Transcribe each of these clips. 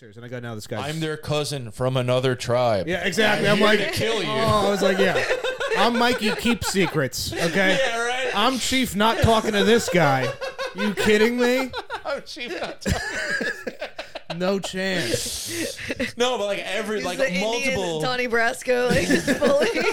answers, and I go, "No, this guy's." I'm their cousin from another tribe. Yeah, exactly. I'm like, to kill you. Oh, I was like, yeah. I'm Mikey Keep Secrets. Okay. Yeah, right. I'm Chief. Not talking to this guy. You kidding me? I'm Chief. Not talking. No chance. No, but like He's like the multiple. Indian Donnie Brasco, like just fully.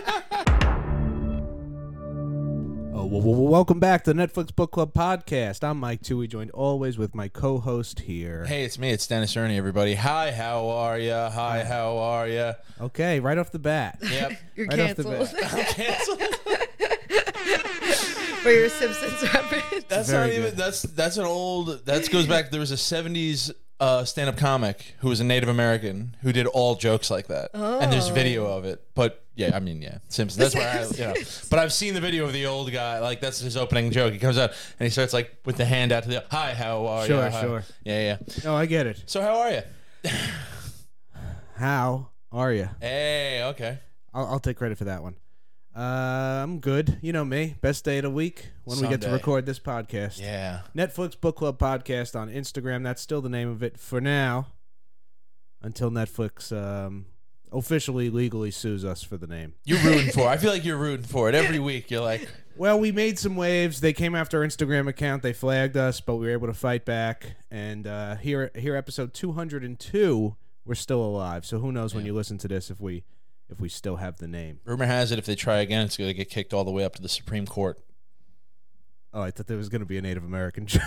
Welcome back to the Netflix Book Club podcast. I'm Mike Toohey, joined always with my co-host here. Hey, it's me. It's Dennis Ernie, everybody. Hi, how are ya? Hi, how are ya? Okay, right off the bat. Yep. You're Right off the canceled I'm canceled. for your Simpsons reference. That's Very not even. good. That's an old. That goes back. There was a '70s stand-up comic who was a Native American who did all jokes like that, and there's video of it. But yeah, I mean, yeah, Simpsons. That's where But I've seen the video of the old guy. Like that's his opening joke. He comes out and he starts like with the hand out to the. Hi, how are you? Sure, Hi. sure. Yeah. Oh, I get it. So how are you? How are you? Hey, okay. I'll take credit for that one. I'm good. You know me. Best day of the week when we get to Sunday. record this podcast. Yeah. Netflix Book Club podcast on Instagram. That's still the name of it for now, until Netflix officially legally sues us for the name. You're rooting for it. I feel like you're rooting for it. Every week you're like, Well, we made some waves. They came after our Instagram account. They flagged us, but we were able to fight back. And here, episode 202, we're still alive. So who knows when you listen to this if we still have the name. rumor has it if they try again, it's going to get kicked all the way up to the Supreme Court. Oh, I thought there was going to be a Native American joke.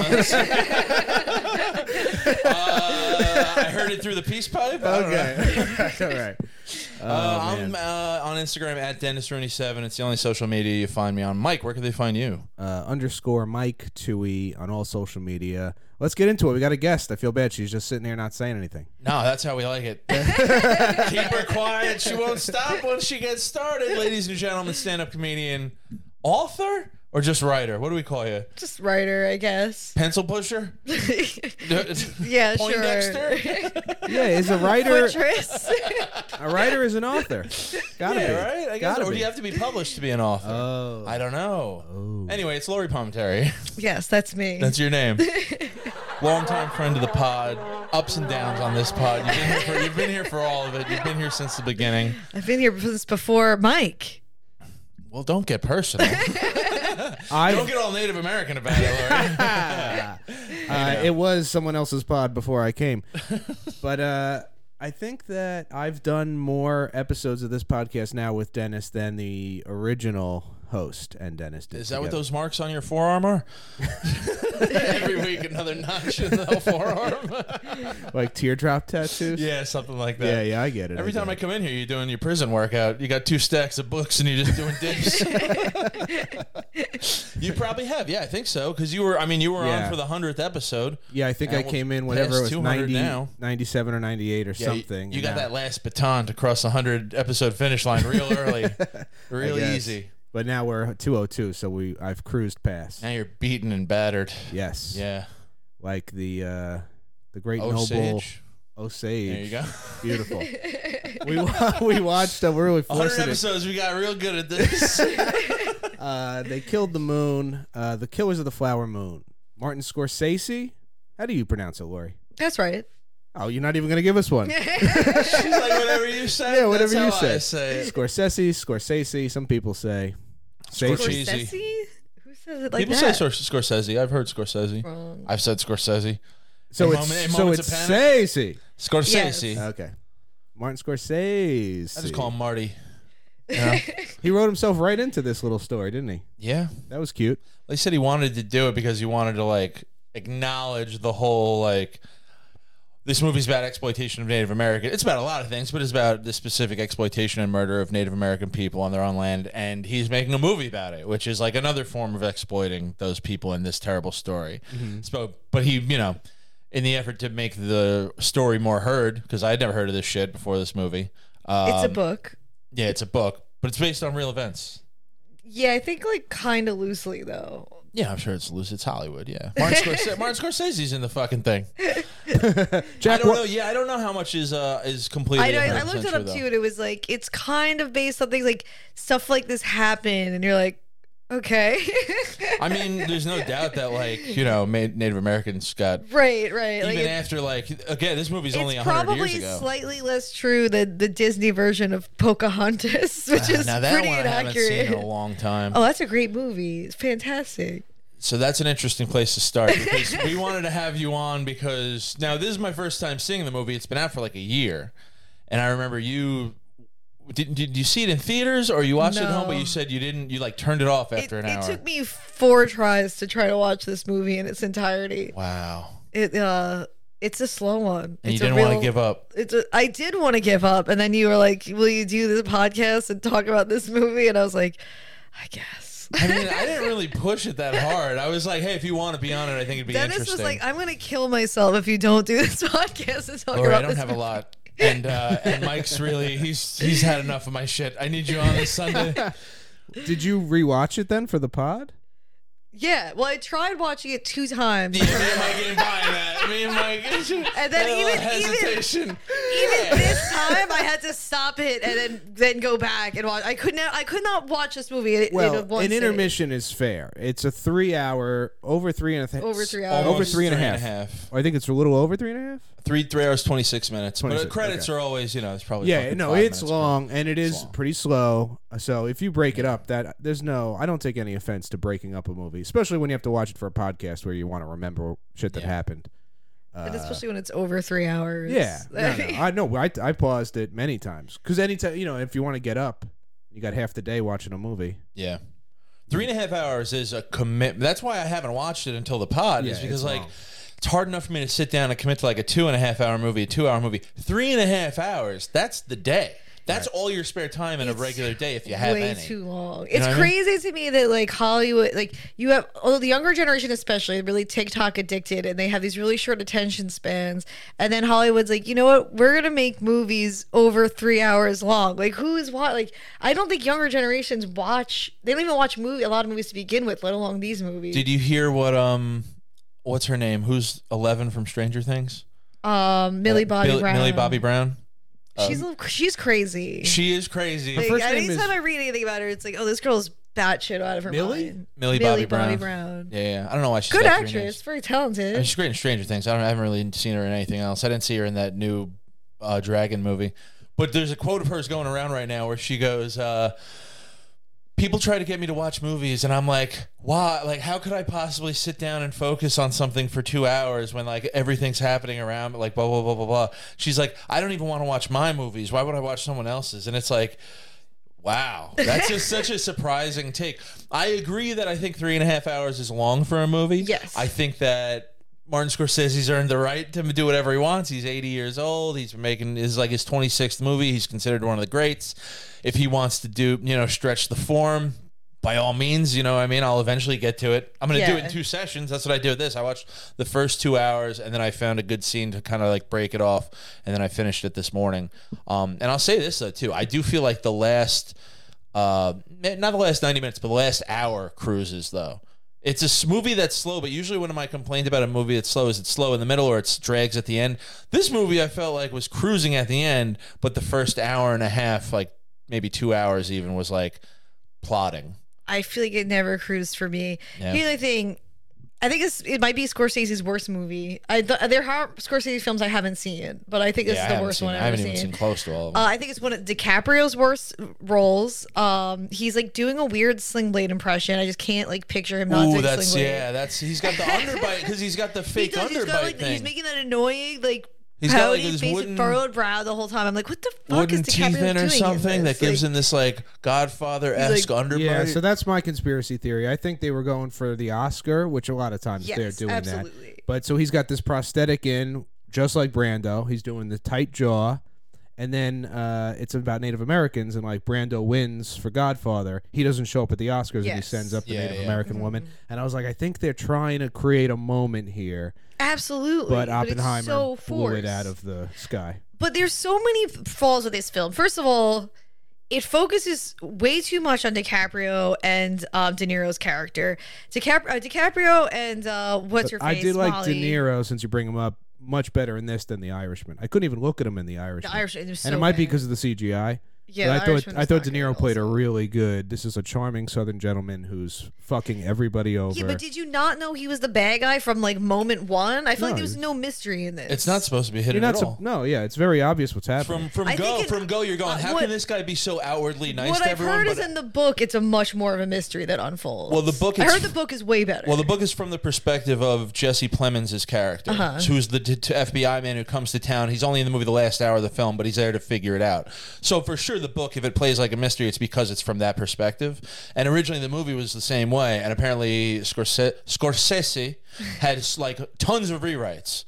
I heard it through the peace pipe. I don't know. Okay. All right. I'm on Instagram at Dennis7. It's the only social media you find me on. Mike, where can they find you? _ Mike Toohey on all social media. Let's get into it. We got a guest. I feel bad. She's just sitting there not saying anything. No, that's how we like it. Keep her quiet. She won't stop once she gets started. Ladies and gentlemen, stand-up comedian, author, or just writer? What do we call you? Just writer, I guess. Pencil pusher? Yeah, Poindexter? sure. Yeah, is a writer Fortress. a writer is an author? Gotta be. Right? I guess. Gotta Or do be. you have to be published to be an author? Oh. I don't know. Oh. Anyway, it's Lori Palmentary. Yes, that's me. That's your name. Longtime friend of the pod. Ups and downs on this pod. You've been here for all of it. You've been here since the beginning. I've been here since before Mike. Well, don't get personal. Don't get all Native American about it, Lori. It was someone else's pod before I came. But I think that I've done more episodes of this podcast now with Dennis than the original host and Dennis did. Is that what together. those marks on your forearm are? Every week another notch in the forearm. Like teardrop tattoos? Yeah, something like that. Yeah, I get it. Every get time I it. come in here, you're doing your prison workout. You got 2 stacks of books and you're just doing dips. You probably have. Yeah, I think so. Because you were on Yeah. for the 100th episode. Yeah, I think And I we're came in whenever it past was 200 90, now. 97 or 98 or Yeah, something. You and got now- that last baton to cross the 100 episode finish line real early. Real guess. easy. But now we're 202, so I've cruised past. Now you're beaten and battered. Yes. Yeah. Like the great noble Osage. Osage. There you go. Beautiful. we watched. We're really 100 forcing it. episodes, we got real good at this. They killed the moon. The Killers of the Flower Moon. Martin Scorsese. How do you pronounce it, Lori? That's right. Oh, you're not even going to give us one. She's like, whatever you say. Yeah, whatever that's you how say. I say it. Scorsese. Some people say. Scorsese. Scorsese? Who says it like People that? say Scorsese. I've heard Scorsese. Wrong. I've said Scorsese. So In it's moments of panic? Scorsese. Scorsese. Okay. Martin Scorsese. I just call him Marty. He wrote himself right into this little story, didn't he? Yeah. That was cute. He said he wanted to do it because he wanted to like acknowledge the whole like this movie's about exploitation of Native American. It's about a lot of things, but it's about the specific exploitation and murder of Native American people on their own land, and he's making a movie about it, which is like another form of exploiting those people in this terrible story. So, but he, in the effort to make the story more heard, because I had never heard of this shit before this movie. It's a book. Yeah, it's a book, but it's based on real events. Yeah, I think like kind of loosely though. Yeah, I'm sure it's loose. It's Hollywood, yeah. Martin Scorsese's in the fucking thing. Jack, I don't know. Yeah, I don't know how much is completely. I looked it up too, and it was like it's kind of based on things like stuff like this happened, and you're like, Okay. I mean, there's no doubt that like Native Americans got right. even Like after like again, this movie's only it's 100 probably years ago. slightly less true than the Disney version of Pocahontas, which is now that pretty one I haven't seen inaccurate. in a long time. Oh, that's a great movie. It's fantastic. So that's an interesting place to start because we wanted to have you on because now this is my first time seeing the movie. It's been out for like a year, and I remember you. Did you see it in theaters or you watched it at home? But you said you didn't. You like turned it off after an hour. It took me 4 tries to try to watch this movie in its entirety. Wow. It's a slow one. And It's you a didn't want to give up. I did want to give up, and then you were like, "Will you do this podcast and talk about this movie?" And I was like, "I guess." I mean, I didn't really push it that hard. I was like, "Hey, if you want to be on it, I think it'd be Dennis interesting." was like, "I'm gonna kill myself if you don't do this podcast and talk Lori, about I don't this have a movie." lot. And Mike's really he's had enough of my shit. I need you on this Sunday. Did you rewatch it then for the pod? Yeah, well, I tried watching it 2 times. Yeah, me and Mike ain't buying that. Me and Mike, And then had a little even hesitation. even this time, I had to stop it and then go back and watch. I could not watch this movie in Well, one an sitting. intermission is fair. It's a 3-hour, over 3.5. Over 3 hours. Over Almost 3.5. I think it's a little over 3.5. 3 hours 26 minutes. But 26, credits okay. are always, it's probably Yeah, fucking no, 5 it's minutes long and it is long. pretty slow. So if you break it up, I don't take any offense to breaking up a movie, especially when you have to watch it for a podcast where you want to remember shit that happened. And especially when it's over 3 hours. Yeah, I know. I paused it many times because anytime if you want to get up, you got half the day watching a movie. Yeah. 3.5 hours is a commitment. That's why I haven't watched it until the pod. Is Yeah, because it's long. it's hard enough for me to sit down and commit to like a 2.5 hour movie, a 2 hour movie. 3.5 hours. That's the day. That's all your spare time in a regular day if you have way any. too long. You know It's what I mean? crazy to me that like Hollywood, like you have, although the younger generation especially, really TikTok addicted, and they have these really short attention spans. And then Hollywood's like, you know what? We're gonna make movies over 3 hours long. Like who is what? Like I don't think younger generations watch. They don't even watch a lot of movies to begin with, let alone these movies. Did you hear what's her name? Who's 11 from Stranger Things? Millie Bobby Brown. Millie Bobby Brown. She's crazy. She is crazy. Like, first name anytime is- I read anything about her, it's like, oh, this girl's batshit out of her Millie? mind. Millie Bobby Brown. Yeah, I don't know why she's Good got 3 actress, names. very talented. And she's great in Stranger Things. I haven't really seen her in anything else. I didn't see her in that new Dragon movie. But there's a quote of hers going around right now where she goes, people try to get me to watch movies, and I'm like, why? Like, how could I possibly sit down and focus on something for 2 hours when like everything's happening around me, like blah blah blah blah blah. She's like, I don't even want to watch my movies. Why would I watch someone else's? And it's like, wow, that's just such a surprising take. I agree that I think 3.5 hours is long for a movie. Yes. I think that Martin Scorsese's earned the right to do whatever he wants. He's 80 years old. He's been making his 26th movie. He's considered one of the greats. If he wants to do, stretch the form, by all means, I'll eventually get to it. I'm going to do it in 2 sessions. That's what I did with this. I watched the first 2 hours, and then I found a good scene to kind of like break it off, and then I finished it this morning. And I'll say this, though, too. I do feel like the last, not the last 90 minutes, but the last hour cruises, though. It's a movie that's slow, but usually when I complained about a movie that's slow, is it's slow in the middle or it drags at the end. This movie I felt like was cruising at the end, but the first hour and a half, like maybe 2 hours even, was like plotting. I feel like it never cruised for me. Yeah. Here's the thing. I think it might be Scorsese's worst movie. There are Scorsese films I haven't seen, but I think this is the worst one I've I ever haven't even seen close to all of them. I think it's one of DiCaprio's worst roles. He's like doing a weird Sling Blade impression. I just can't like picture him not Ooh, doing that's Sling Blade. he's got the underbite because he's got the fake underbite thing. He's making that annoying like He's got, like, pouty this face wooden- and furrowed brow the whole time. I'm like, what the fuck Wooden is DiCaprio teeth in doing or something in that this? gives him this like Godfather-esque underbite. Yeah, so that's my conspiracy theory. I think they were going for the Oscar, which a lot of times they're Yes, doing absolutely. that. But so he's got this prosthetic in, just like Brando. He's doing the tight jaw. And then it's about Native Americans, and like Brando wins for Godfather. He doesn't show up at the Oscars, and he Yes. sends up the Yeah, Native yeah. American woman. And I was like, I think they're trying to create a moment here, Absolutely. but it's Oppenheimer so blew it forced. out of the sky. But there's so many flaws with this film. First of all, it focuses way too much on DiCaprio and De Niro's character. DiCaprio and what's her face? I did like Molly. De Niro, since you bring him up, much better in this than The Irishman. I couldn't even look at him in The Irishman. The Irishman was so and it might be bad. because of the CGI. Yeah, But I thought De Niro played a really good. This is a charming Southern gentleman who's fucking everybody over. Yeah, but did you not know he was the bad guy from like moment one? I feel like there was no mystery in this. It's not supposed to be hidden at all. No, yeah, it's very obvious what's happening. From go, you're going, how can this guy be so outwardly nice to everyone? What I've heard is in the book, it's a much more of a mystery that unfolds. Well, the book. I heard the book is way better. Well, the book is from the perspective of Jesse Plemons' character, who's the FBI man who comes to town. He's only in the movie the last hour of the film, but he's there to figure it out. So for sure, the book, if it plays like a mystery, it's because it's from that perspective. And originally, the movie was the same way, and apparently Scorsese had like tons of rewrites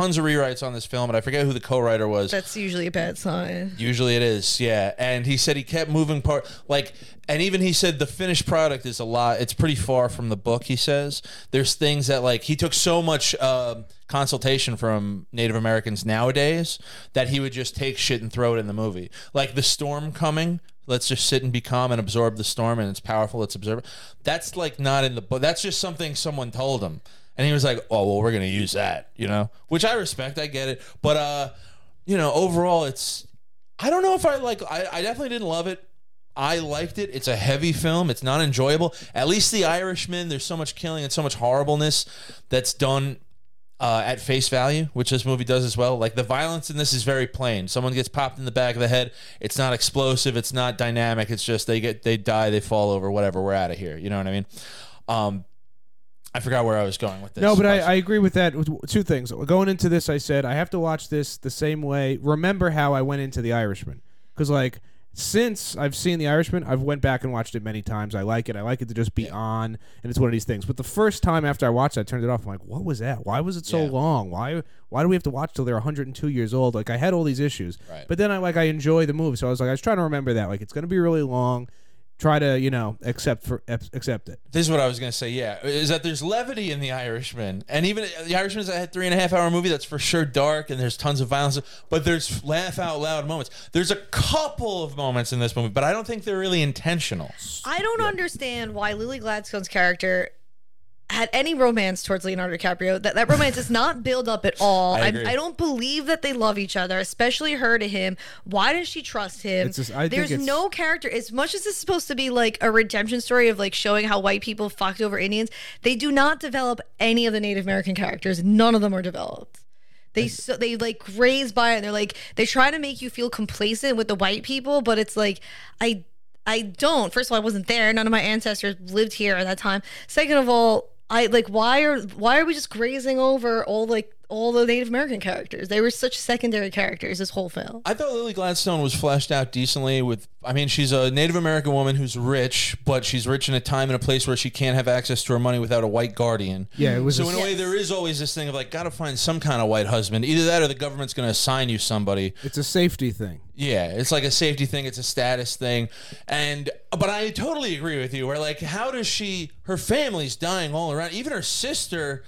on this film, and I forget who the co-writer was. That's usually a bad sign. Usually it is, yeah. And he said he kept moving and even he said the finished product is it's pretty far from the book, he says. There's things that like he took so much consultation from Native Americans nowadays that he would just take shit and throw it in the movie. Like the storm coming, let's just sit and be calm and absorb the storm, and it's powerful, let's observe it. That's like not in the book. That's just something someone told him. And he was like, oh, well, we're going to use that, which I respect. I get it. But, overall, I don't know if I definitely didn't love it. I liked it. It's a heavy film. It's not enjoyable. At least The Irishman, there's so much killing and so much horribleness that's done at face value, which this movie does as well. Like the violence in this is very plain. Someone gets popped in the back of the head. It's not explosive. It's not dynamic. It's just they die, they fall over, whatever. We're out of here. You know what I mean? I forgot where I was going with this. No, but I agree with that. Two things. Going into this, I said I have to watch this the same way. Remember how I went into The Irishman? Because since I've seen The Irishman, I've went back and watched it many times. I like it. I like it to just be on, and it's one of these things. But the first time after I watched it, I turned it off. I'm like, what was that? Why was it so long? Why do we have to watch till they're 102 years old? Like, I had all these issues. Right. But then I enjoy the movie. So I was trying to remember that. Like, it's going to be really long. Try to, accept it. This is what I was going to say, yeah, is that there's levity in The Irishman. And even The Irishman is a 3.5 hour movie that's for sure dark and there's tons of violence, but there's laugh out loud moments. There's a couple of moments in this movie, but I don't think they're really intentional. I don't understand why Lily Gladstone's character had any romance towards Leonardo DiCaprio. That romance does not build up at all. I don't believe that they love each other, especially her to him. Why does she trust him? There's no character. As much as this is supposed to be like a redemption story of like showing how white people fucked over Indians, they do not develop any of the Native American characters. None of them are developed. They like graze by it, and they try to make you feel complacent with the white people, but it's like I don't. First of all, I wasn't there. None of my ancestors lived here at that time. Second of all, why are we just grazing over all the Native American characters? They were such secondary characters this whole film. I thought Lily Gladstone was fleshed out decently she's a Native American woman who's rich, but she's rich in a time and a place where she can't have access to her money without a white guardian. Yeah, it was. So in a way, there is always this thing of gotta find some kind of white husband. Either that or the government's going to assign you somebody. It's a safety thing. Yeah, it's like a safety thing. It's a status thing. But I totally agree with you. Where how does her family's dying all around. Even her sister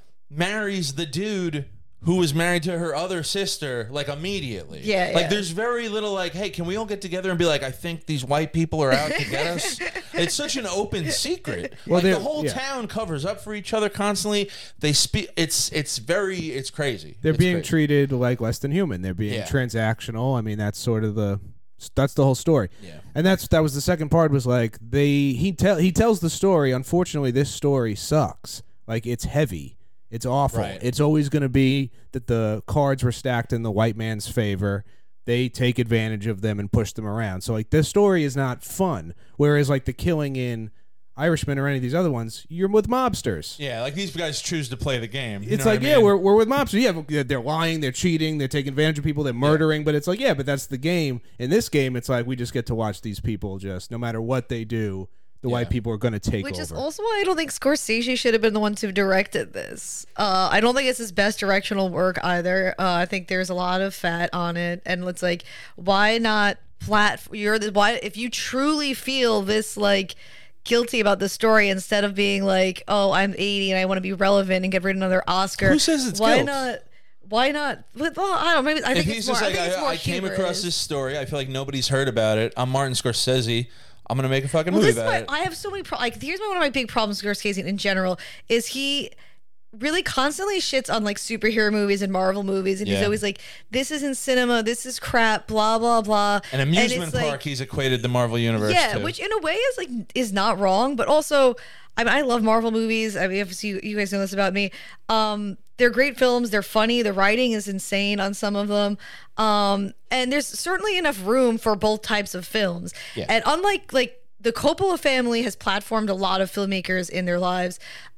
marries the dude who was married to her other sister, immediately. Yeah. There's very little, hey, can we all get together and be I think these white people are out to get us? It's such an open secret. Well, the whole town covers up for each other constantly. They speak. It's crazy. They're being treated like less than human. They're being transactional. I mean, that's sort of that's the whole story. Yeah. And that was the second part was he tells the story. Unfortunately, this story sucks. It's heavy. It's awful. Right. It's always going to be that the cards were stacked in the white man's favor. They take advantage of them and push them around. So this story is not fun. Whereas the killing in Irishman or any of these other ones, you're with mobsters. Yeah, these guys choose to play the game. It's we're with mobsters. Yeah, they're lying, they're cheating, they're taking advantage of people, they're murdering. But it's but that's the game. In this game, it's we just get to watch these people just no matter what they do. The white people are going to take over. Which is also why I don't think Scorsese should have been the one to have directed this. I don't think it's his best directional work either. I think there's a lot of fat on it, and it's why not why if you truly feel this guilty about the story instead of being oh, I'm 80 and I want to be relevant and get rid of another Oscar. Who says it's guilt? Why not? Well, I don't know. Maybe I think it's more. I came across this story. I feel like nobody's heard about it. I'm Martin Scorsese. I'm gonna make a fucking movie about it. I have so many here's one of my big problems with Scorsese in general is he really constantly shits on like superhero movies and Marvel movies, and he's Yeah. always like, "This isn't cinema. This is crap." Blah blah blah. An And amusement it's park like, he's equated the Marvel universe yeah, to. which in a way is not wrong, but also, I mean, I love Marvel movies. I mean, obviously you guys know this about me. They're great films. They're funny. The writing is insane on some of them. And there's certainly enough room for both types of films. Yeah. And unlike like the Coppola family has platformed a lot of filmmakers in their lives.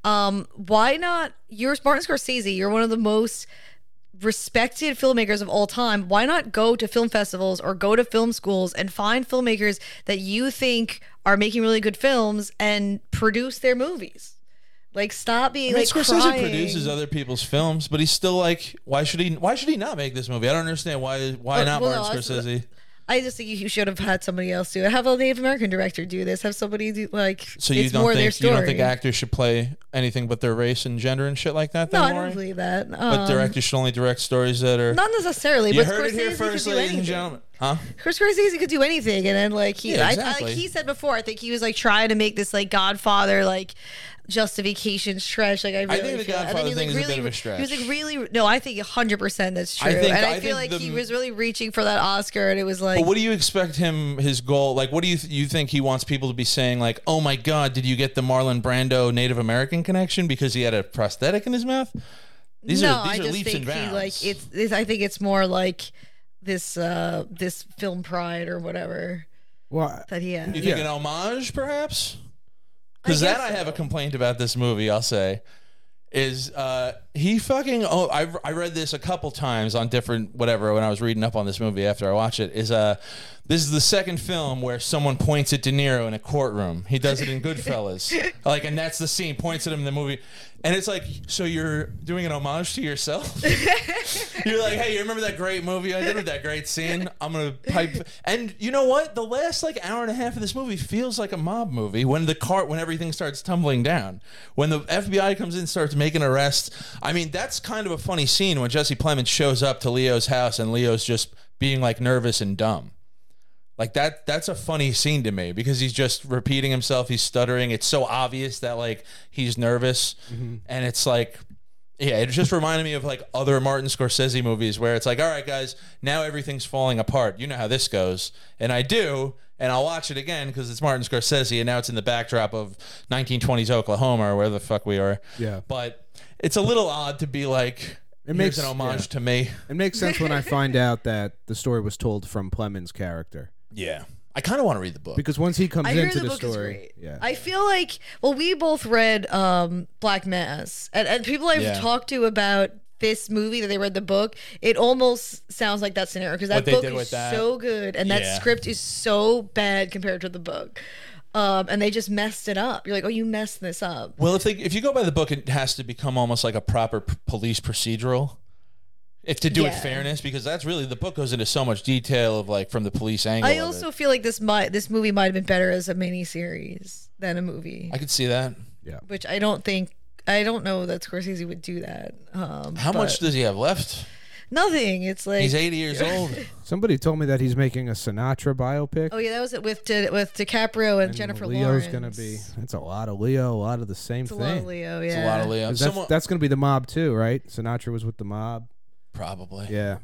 Why not? You're Martin Scorsese. You're one of the most respected filmmakers of all time. Why not go to film festivals or go to film schools and find filmmakers that you think are making really good films and produce their movies? Like, stop being like Scorsese crying. produces other people's films, but he's still like, why should he not make this movie? I don't understand why not well, Martin no, Scorsese. I just think you should have had somebody else do it. Have a Native American director do this. Have somebody do like. So you it's don't more their think you story. don't think actors should play anything but their race and gender and shit like that? No, Then, I Maury? don't believe that. But directors should only direct stories that are. Not necessarily. You but heard it here Scorsese first, could do ladies and anything. gentlemen. Huh? Scorsese could do anything, and then like he, Yeah, like exactly. he said before, I think he was like trying to make this like Godfather like justification stretch. Like I really think the feel- Godfather he was, thing like, is a bit really, of a stretch. He was like really no. I think 100% that's true, think- and I I feel like think he the- was really reaching for that Oscar, and it was like. But what do you expect his goal? Like, what do you think he wants people to be saying? Like, oh my God, did you get the Marlon Brando Native American connection because he had a prosthetic in his mouth? These no, are I just leaps think and bounds. he like it's. I think it's more like this this film pride or whatever Well, that he has. You think Yeah. an homage, perhaps? Because guess I have a so. complaint about this movie. I'll say is he fucking. Oh, I read this a couple times on different whatever when I was reading up on this movie after I watched it. This is the second film where someone points at De Niro in a courtroom. He does it in Goodfellas, like, and that's the scene. Points at him in the movie, and it's like, so you're doing an homage to yourself. You're like, hey, you remember that great movie I did with that great scene? I'm gonna pipe. And you know what? The last like hour and a half of this movie feels like a mob movie. When everything starts tumbling down, when the FBI comes in, and starts making arrests. I mean, that's kind of a funny scene when Jesse Plemons shows up to Leo's house and Leo's just being like nervous and dumb. Like that's a funny scene to me because he's just repeating himself. He's stuttering. It's so obvious that like he's nervous, and it's like, yeah, it just reminded me of like other Martin Scorsese movies where it's like, all right, guys, now everything's falling apart. You know how this goes, and I do, and I'll watch it again because it's Martin Scorsese, and now it's in the backdrop of 1920s Oklahoma or where the fuck we are. Yeah. But it's a little odd to be like, It here's makes- an homage yeah. to me. it makes sense when I find out that the story was told from Plemons' character. Yeah, I kind of want to read the book. Because once he comes I hear into the the book is story, great. yeah, I feel like, well, we both read Black Mass, and people I've Yeah. talked to about this movie that they read the book, it almost sounds like that scenario because that What they book did is with that. so good and Yeah. that script is so bad compared to the book. And they just messed it up. You're like, oh, you messed this up. Well, if you go by the book, it has to become almost like a proper police procedural. If to do with Yeah. fairness, because that's really the book goes into so much detail of like from the police angle. I of also it. feel like this movie might have been better as a miniseries than a movie, I could see that. which I don't know that Scorsese would do that. How much does he have left? Nothing. It's like He's 80 years old. somebody told me that he's making a Sinatra biopic. Oh yeah, that was it with DiCaprio and Jennifer Leo's Lawrence. gonna be. That's a lot of Leo, a lot of the same It's a thing. lot of Leo. Yeah, It's a lot of Leo. 'Cause Someone, that's gonna be the mob too, right? Sinatra was with the mob. probably. Yeah.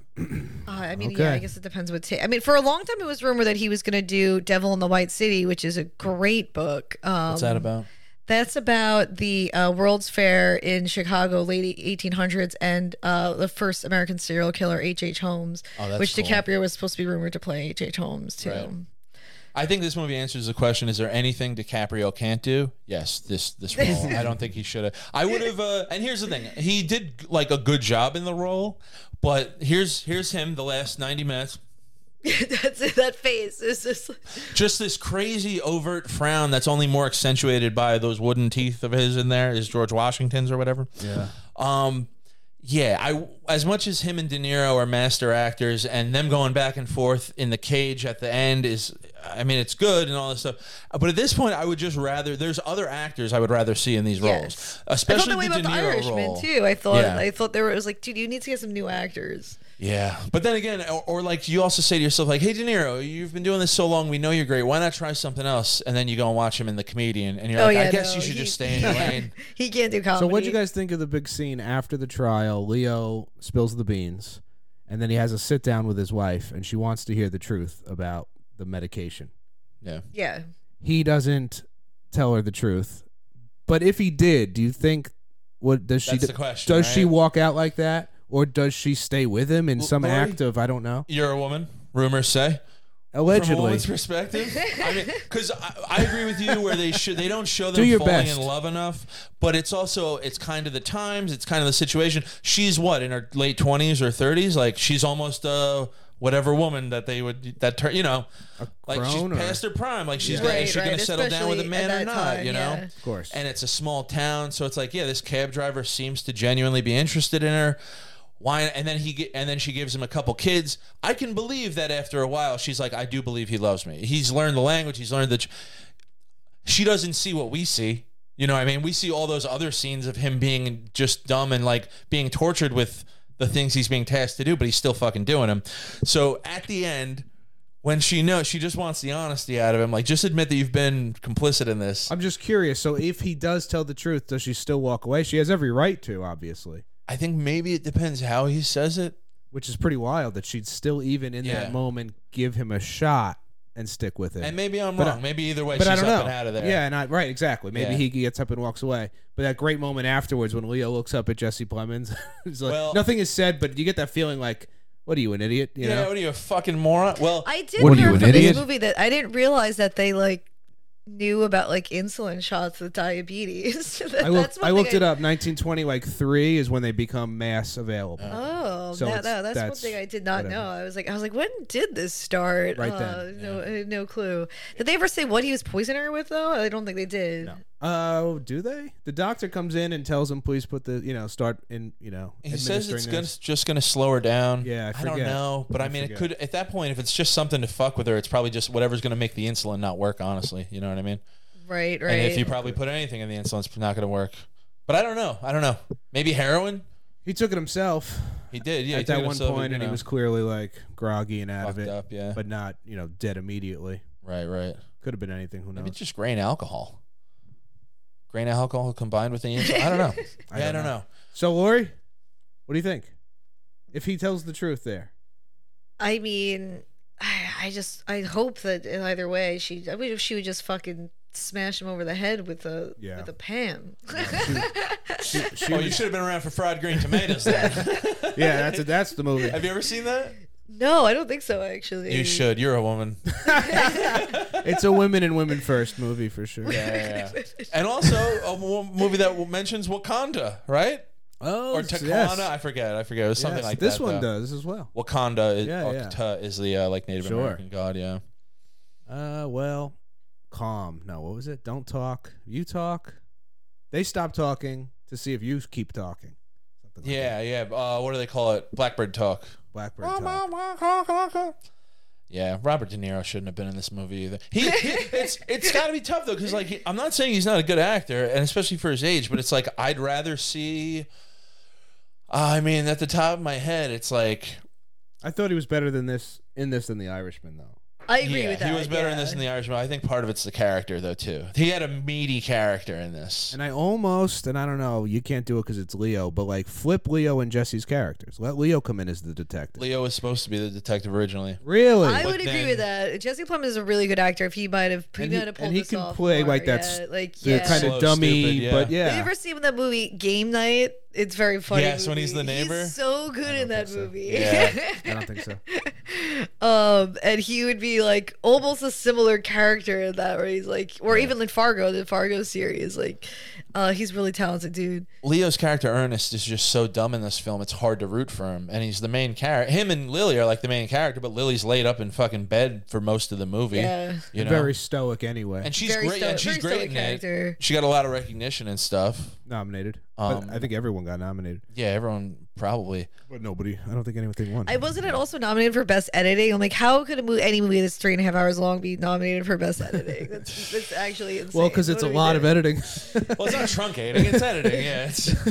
I mean, Okay. yeah. I guess it depends what. I mean, for a long time, it was rumored that he was going to do Devil in the White City, which is a great book. What's that about? That's about the World's Fair in Chicago, late 1800s, and the first American serial killer, H.H. Holmes, Oh, that's which cool. DiCaprio was supposed to be rumored to play H.H. Holmes too. Right. I think this movie answers the question: is there anything DiCaprio can't do? Yes, this role. I don't think he should have. I would have. And here's the thing: he did like a good job in the role, but here's him the last 90 minutes. That's it. That face is Just this crazy overt frown that's only more accentuated by those wooden teeth of his in there, is George Washington's or whatever. Yeah. Yeah, as much as him and De Niro are master actors, and them going back and forth in the cage at the end is, I mean, it's good and all this stuff. But at this point, I would just rather, there's other actors I would rather see in these roles, Yes. I especially felt that way the about De the Niro Irishman role. too. I Yeah. thought there was, it was like, dude, you need to get some new actors. Yeah, but then again, or like you also say to yourself, like, "Hey, De Niro, you've been doing this so long. We know you're great. Why not try something else?" And then you go and watch him in The Comedian, and you're like, "I guess you should just stay in your lane." He can't do comedy. So what'd you guys think of the big scene after the trial? Leo spills the beans, and then he has a sit down with his wife, and she wants to hear the truth about the medication. Yeah. Yeah. He doesn't tell her the truth, but if he did, do you think what does she That's the question, does she right? walk out like that, or does she stay with him in some Lori? act of I don't know? You're a woman. Rumors say. From a Allegedly. woman's perspective, I mean, because I agree with you where they don't show Do them your falling best. in love enough, but it's kind of the times, it's kind of the situation. She's what, in her late 20s or 30s, like she's almost whatever woman that they would like she's crone or- past her prime, like she's Right, is she going right, to settle down with a especially man at or that not, time, you know? yeah. Of course. And it's a small town, so it's like, yeah, this cab driver seems to genuinely be interested in her. Why? And then she gives him a couple kids. I can believe that after a while, she's like, I do believe he loves me. He's learned the language. He's learned that. She doesn't see what we see. You know what I mean? We see all those other scenes of him being just dumb and like being tortured with the things he's being tasked to do, but he's still fucking doing them. So at the end, when she knows, she just wants the honesty out of him. Like, just admit that you've been complicit in this. I'm just curious. So if he does tell the truth, does she still walk away? She has every right to, obviously. I think maybe it depends how he says it. Which is pretty wild that she'd still, even in Yeah. that moment, give him a shot and stick with it. And maybe I'm But wrong. Maybe either way, But she's I don't up know. and out of there. Yeah, and right, exactly. Maybe Yeah. he gets up and walks away. But that great moment afterwards when Leo looks up at Jesse Plemons, it's like, Well- nothing is said, but you get that feeling like, what are you, an idiot? You Yeah, know? what are you, a fucking moron? Well, I did What are you, learn an from idiot? this movie that I didn't realize that they like knew about like insulin shots with diabetes. I looked it up. 1920, like 3 is when they become mass available. Oh, So that's one that's thing I did not whatever. know. I was like, when did this start? Right then. No, I had no clue. Did they ever say what he was poisoning her with though? I don't think they did. No. Do they? The doctor comes in and tells him, please put the, start in, he says administering it's this. just gonna slow her down. Yeah, I don't forget. know, but I mean, it could at that point, if it's just something to fuck with her, it's probably just whatever's gonna make the insulin not work. Honestly, you know what I mean? Right. And if you probably put anything in the insulin, it's not gonna work. But I don't know. Maybe heroin. He took it himself He did. Yeah, he at took that it one himself, point, you and he know, was clearly like groggy and out of fucked it, up. Yeah. but not, dead immediately. Right. Could have been anything. Who knows? Maybe it's just grain alcohol. Grain alcohol combined with the insulin. I don't know. I don't know. So, Lori, what do you think? If he tells the truth there. I mean, I hope that in either way she would just fucking smash him over the head with a pan. She Oh, you should have been around for fried green tomatoes then. yeah, that's the movie. Have you ever sseen that? No, I don't think so. Actually, You should. You're a woman. It's a women and women first movie for sure. Yeah. And also a movie that mentions Wakanda, right? Oh, Or Takana. yes. I forget. It was something Yes, like this that. one though. does as well. Wakanda is, Yeah, yeah. Okta is the like Native Sure. American god. Yeah. Well, calm. No, what was it? Don't talk. You talk. They stop talking to see if you keep talking. Something like that. Yeah. What do they call it? Blackbird talk. Blackbird talk. Yeah, Robert De Niro shouldn't have been in this movie either. It's got to be tough though, because like I'm not saying he's not a good actor, and especially for his age, but it's like I'd rather see. I mean, at the top of my head, it's like I thought he was better than this than The Irishman, though. I agree with that. he was better in yeah. this than The Irishman. I think part of it's the character though too. He had a meaty character in this. And I almost, and I don't know, you can't do it because it's Leo, but like flip Leo and Jesse's characters. Let Leo come in as the detective. Leo was supposed to be the detective originally. Really? I But would agree then- with that. Jesse Plemons is a really good actor. If he might have, And he- pulled and he this can off play more, like that yeah, like the yeah. kind Slow, of dummy, stupid, yeah. but Have you yeah. ever seen that movie Game Night? It's very funny. Yes, when he's movie. the neighbor? He's so good in that think so. movie. Yeah. I don't think so. And he would be like almost a similar character in that, where he's like, or even like Fargo, the Fargo series, like, he's really talented, dude. Leo's character Ernest is just so dumb in this film. It's hard to root for him, and he's the main character. Him and Lily are like the main character, but Lily's laid up in fucking bed for most of the movie. Yeah. You know, Very stoic anyway. and she's Very great. And she's very great stoic in character. it. She got a lot of recognition and stuff. Nominated. But Um, I think everyone got nominated. Yeah, everyone probably. But nobody. I don't think anything won. I wasn't it also nominated for best editing? game. I'm like, how could any movie that's 3.5 hours long be nominated for best editing? That's actually insane. Well, because it's a lot of editing. Well, it's not truncating; it's editing. Yeah.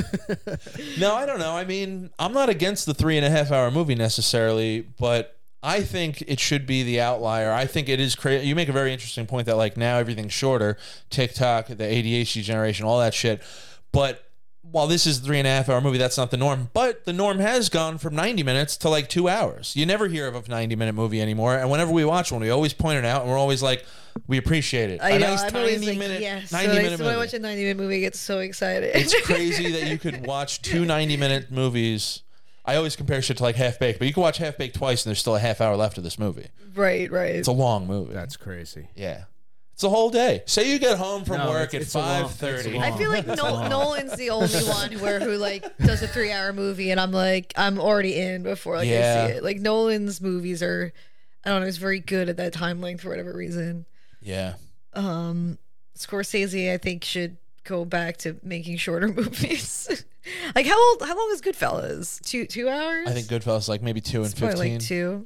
No, I don't know. I mean, I'm not against the 3.5 hour movie necessarily, but I think it should be the outlier. I think it is crazy. You make a very interesting point that like now everything's shorter. TikTok, the ADHD generation, all that shit. But while this is a 3.5 hour movie, that's not the norm. But the norm has gone from 90 minutes to like 2 hours. You never hear of a 90-minute movie anymore. And whenever we watch one, we always point it out, and we're always like, we appreciate it. I know. Nice I'm tiny always like, minute, yes. 90-minute When I watch a 90-minute movie, I get so excited. It's crazy that you could watch two 90-minute movies. I always compare shit to like Half Baked, but you can watch Half Baked twice, and there's still a half hour left of this movie. Right. It's a long movie. That's crazy. Yeah. It's a whole day. Say you get home from work at it's a long- 5:30. I feel like Nolan's the only one who like does a 3-hour movie, and I'm like, I'm already in before I see it. Like Nolan's movies are, I don't know, he's very good at that time length for whatever reason. Yeah. Scorsese, I think, should go back to making shorter movies. Like how long is Goodfellas? 2 hours? I think Goodfellas like maybe 2 and It's probably 15. like 2.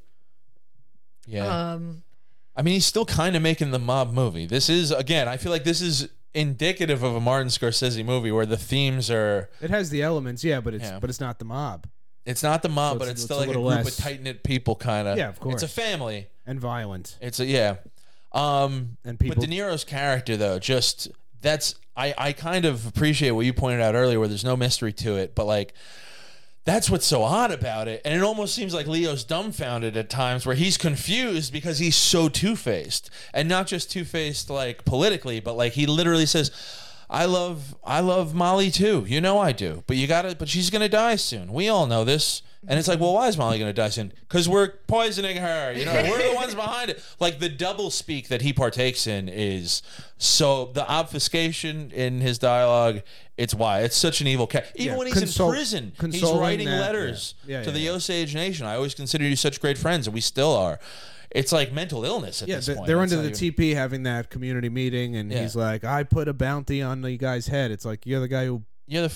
Yeah. I mean, he's still kind of making the mob movie. This is, again, I feel like this is indicative of a Martin Scorsese movie where the themes are. It has the elements, yeah, but it's not the mob. It's not the mob, So but it's it's still a like a little group less. of tight knit people, kind of. Yeah, of course. It's a family. And violent. It's a yeah. And people. But De Niro's character, though, just that's I kind of appreciate what you pointed out earlier, where there's no mystery to it, but like. That's what's so odd about it. And it almost seems like Leo's dumbfounded at times where he's confused because he's so two-faced. And not just two-faced like politically, but like he literally says, I love Molly too. You know I do. But she's gonna die soon. We all know this. And it's like, well, why is Molly gonna die soon? Because we're poisoning her. You know, we're the ones behind it. Like the double speak that he partakes in is so the obfuscation in his dialogue. It's why it's such an evil cat. Even when he's in prison, he's writing letters to the Osage Nation. I always considered you such great friends, and we still are. It's like mental illness at this point. They're under the TP having that community meeting, and he's like, "I put a bounty on the guy's head." It's like you're the guy who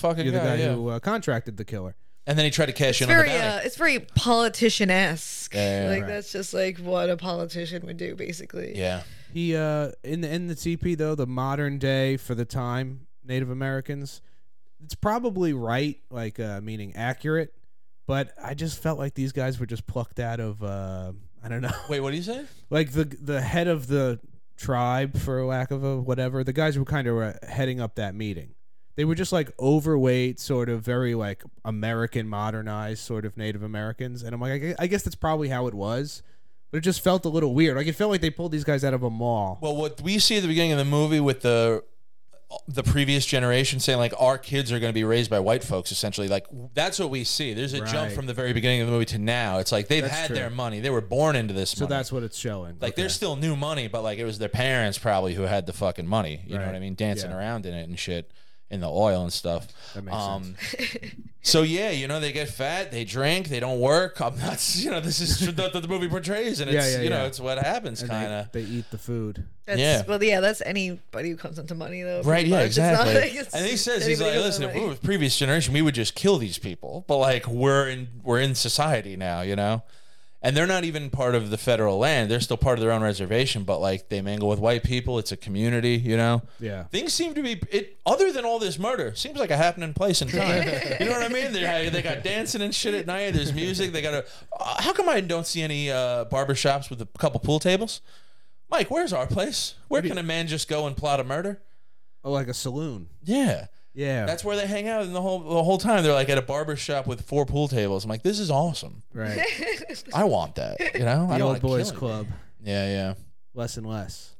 who contracted the killer. And then he tried to cash in on the bounty. It's very politician-esque. Yeah, that's just like what a politician would do, basically. Yeah. He in the TP though, the modern day for the time Native Americans, it's probably right, like meaning accurate, but I just felt like these guys were just plucked out of I don't know. Wait, what do you say? Like the head of the tribe, for lack of a whatever, the guys who kind of were heading up that meeting. They were just like overweight, sort of very like American modernized sort of Native Americans. And I'm like, I guess that's probably how it was. But it just felt a little weird. Like it felt like they pulled these guys out of a mall. Well, what we see at the beginning of the movie with the previous generation saying like our kids are going to be raised by white folks, essentially, like that's what we see. There's a jump from the very beginning of the movie to now. It's like they've had their money. They were born into this money. So that's what it's showing. Like there's still new money, but like it was their parents probably who had the fucking money. You know what I mean? Dancing around in it and shit. In the oil and stuff. That makes sense. So yeah, you know, they get fat, they drink, they don't work. I'm not, you know, this is what the movie portrays, and it's you know, it's what happens, kind of. They eat the food. That's anybody who comes into money, though. Right? Yeah, exactly. And he says, he's like, listen, if we were previous generation, we would just kill these people, but like we're in society now, you know. And they're not even part of the federal land. They're still part of their own reservation, but like they mingle with white people. It's a community, you know? Yeah. Things seem to be, other than all this murder, seems like a happening place and time. You know what I mean? They got dancing and shit at night. There's music. They got a, how come I don't see any barber shops with a couple pool tables? Mike, where's our place? Where can a man just go and plot a murder? Oh, like a saloon. Yeah. Yeah. That's where they hang out and the whole time. They're like at a barber shop with 4 pool tables. I'm like, this is awesome. Right. I want that, you know? The old boys club. Yeah. Less and less.